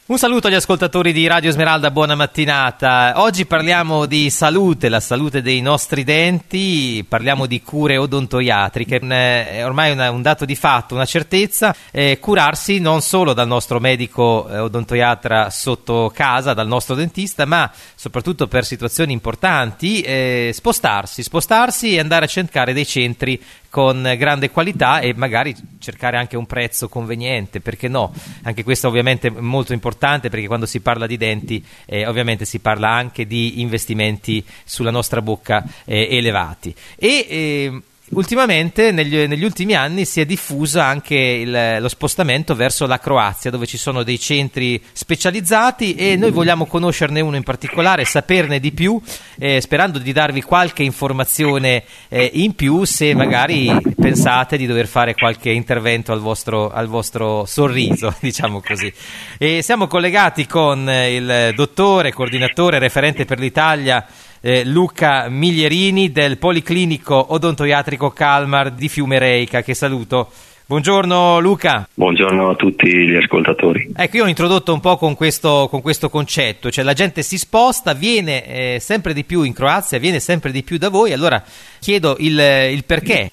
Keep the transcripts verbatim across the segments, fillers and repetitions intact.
Un saluto agli ascoltatori di Radio Smeralda, buona mattinata. Oggi parliamo di salute, la salute dei nostri denti, parliamo di cure odontoiatriche. È ormai una, un dato di fatto, una certezza, eh, curarsi non solo dal nostro medico eh, odontoiatra sotto casa, dal nostro dentista, ma soprattutto per situazioni importanti, eh, spostarsi, spostarsi e andare a cercare dei centri con grande qualità e magari cercare anche un prezzo conveniente, perché no? Anche questo ovviamente è molto importante, perché quando si parla di denti eh, ovviamente si parla anche di investimenti sulla nostra bocca eh, elevati. E eh, ultimamente, negli, negli ultimi anni, si è diffuso anche il, lo spostamento verso la Croazia, dove ci sono dei centri specializzati e noi vogliamo conoscerne uno in particolare, saperne di più, eh, sperando di darvi qualche informazione eh, in più, se magari pensate di dover fare qualche intervento al vostro, al vostro sorriso, diciamo così. E siamo collegati con il dottore, coordinatore, referente per l'Italia, Eh, Luca Miglierini del Policlinico Odontoiatrico Kalmar di Fiume Reica, che saluto. Buongiorno Luca. Buongiorno a tutti gli ascoltatori. Ecco, io ho introdotto un po' con questo, con questo concetto, cioè la gente si sposta, viene eh, sempre di più in Croazia, viene sempre di più da voi, allora chiedo il, il perché.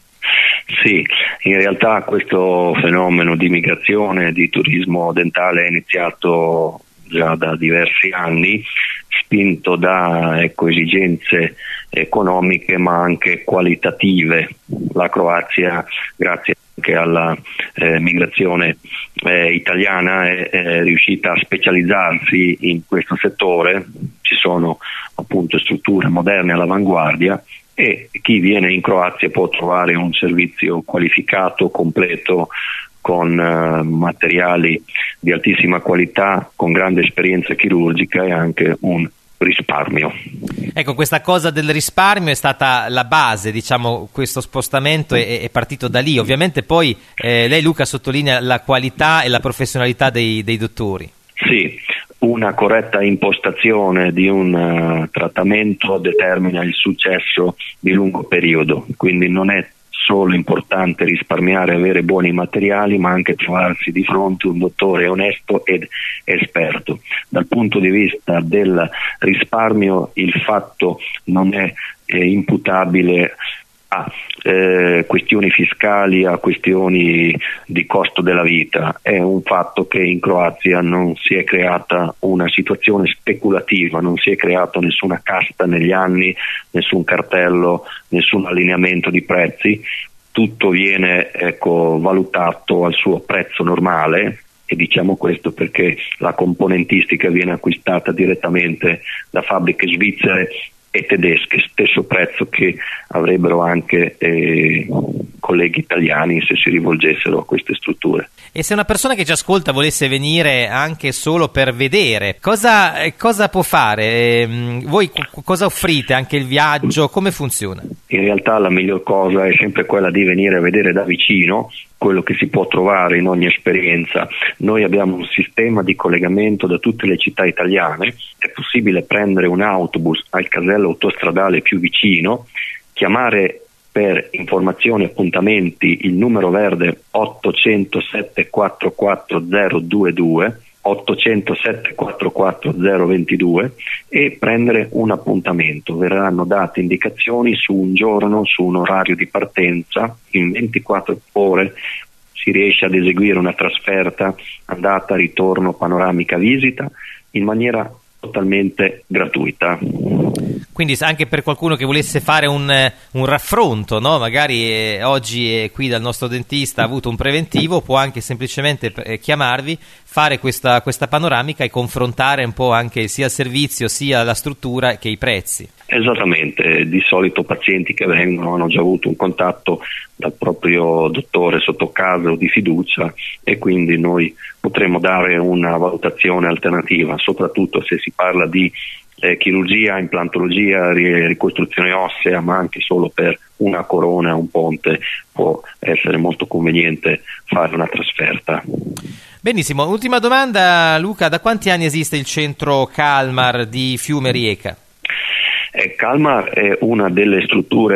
Sì, in realtà questo fenomeno di migrazione, di turismo dentale è iniziato già da diversi anni, spinto da ecco, esigenze economiche ma anche qualitative. La Croazia, grazie anche alla eh, migrazione eh, italiana, è, è riuscita a specializzarsi in questo settore. Ci sono appunto strutture moderne all'avanguardia e chi viene in Croazia può trovare un servizio qualificato, completo, con uh, materiali di altissima qualità, con grande esperienza chirurgica e anche un risparmio. Ecco, questa cosa del risparmio è stata la base, diciamo, questo spostamento è, è partito da lì. Ovviamente poi eh, lei, Luca, sottolinea la qualità e la professionalità dei, dei dottori. Sì, una corretta impostazione di un uh, trattamento determina il successo di lungo periodo, quindi non è solo importante risparmiare e avere buoni materiali, ma anche trovarsi di fronte un dottore onesto ed esperto. Dal punto di vista del risparmio, il fatto non è eh, imputabile a eh, questioni fiscali, a questioni di costo della vita. È un fatto che in Croazia non si è creata una situazione speculativa, non si è creata nessuna casta negli anni, nessun cartello, nessun allineamento di prezzi. Tutto viene ecco, valutato al suo prezzo normale, e diciamo questo perché la componentistica viene acquistata direttamente da fabbriche svizzere e tedesche, stesso prezzo che avrebbero anche eh, colleghi italiani se si rivolgessero a queste strutture. E se una persona che ci ascolta volesse venire anche solo per vedere, cosa, cosa può fare? Eh, voi c- cosa offrite? Anche il viaggio? Come funziona? In realtà la miglior cosa è sempre quella di venire a vedere da vicino quello che si può trovare in ogni esperienza. Noi abbiamo un sistema di collegamento da tutte le città italiane, è possibile prendere un autobus al casello autostradale più vicino, chiamare per informazioni e appuntamenti il numero verde ottocento sette quattro quattro zero due due, ottocento sette quattro quattro zero due due e prendere un appuntamento. Verranno date indicazioni su un giorno, su un orario di partenza. In ventiquattro ore si riesce ad eseguire una trasferta andata, ritorno, panoramica, visita in maniera totalmente gratuita. Quindi anche per qualcuno che volesse fare un, un raffronto, no? Magari eh, oggi è qui dal nostro dentista, ha avuto un preventivo, può anche semplicemente eh, chiamarvi, fare questa, questa panoramica e confrontare un po' anche sia il servizio sia la struttura che i prezzi. Esattamente, di solito pazienti che vengono hanno già avuto un contatto dal proprio dottore sotto casa o di fiducia, e quindi noi potremo dare una valutazione alternativa, soprattutto se si parla di eh, chirurgia, implantologia, ricostruzione ossea, ma anche solo per una corona, un ponte, può essere molto conveniente fare una trasferta. Benissimo, ultima domanda, Luca, da quanti anni esiste il centro Kalmar di Fiume Rijeka? Eh, Kalmar è una delle strutture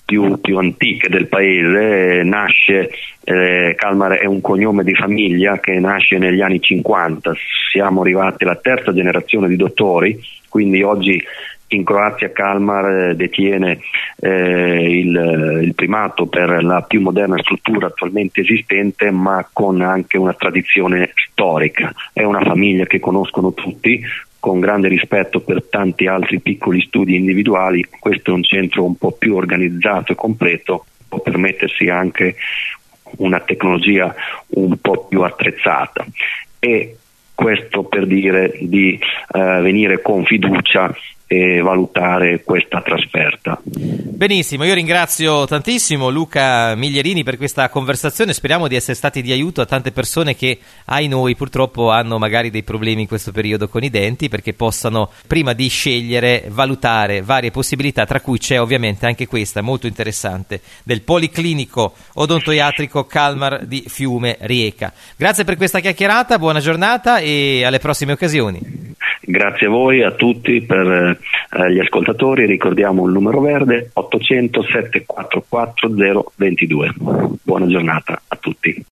più, più antiche del paese. Nasce, eh, Kalmar è un cognome di famiglia che nasce negli anni cinquanta, siamo arrivati alla terza generazione di dottori, quindi oggi in Croazia Kalmar detiene eh, il, il primato per la più moderna struttura attualmente esistente, ma con anche una tradizione storica. È una famiglia che conoscono tutti, con grande rispetto per tanti altri piccoli studi individuali. Questo è un centro un po' più organizzato e completo, può permettersi anche una tecnologia un po' più attrezzata, e questo per dire di eh, venire con fiducia e valutare questa trasferta. Benissimo, io ringrazio tantissimo Luca Miglierini per questa conversazione, speriamo di essere stati di aiuto a tante persone che, ai noi, purtroppo hanno magari dei problemi in questo periodo con i denti, perché possano, prima di scegliere, valutare varie possibilità, tra cui c'è ovviamente anche questa molto interessante del Policlinico Odontoiatrico Kalmar di Fiume Rijeka. Grazie per questa chiacchierata, buona giornata e alle prossime occasioni. Grazie a voi, a tutti, per eh, gli ascoltatori. Ricordiamo il numero verde ottocento sette quattro quattro zero due due. Buona giornata a tutti.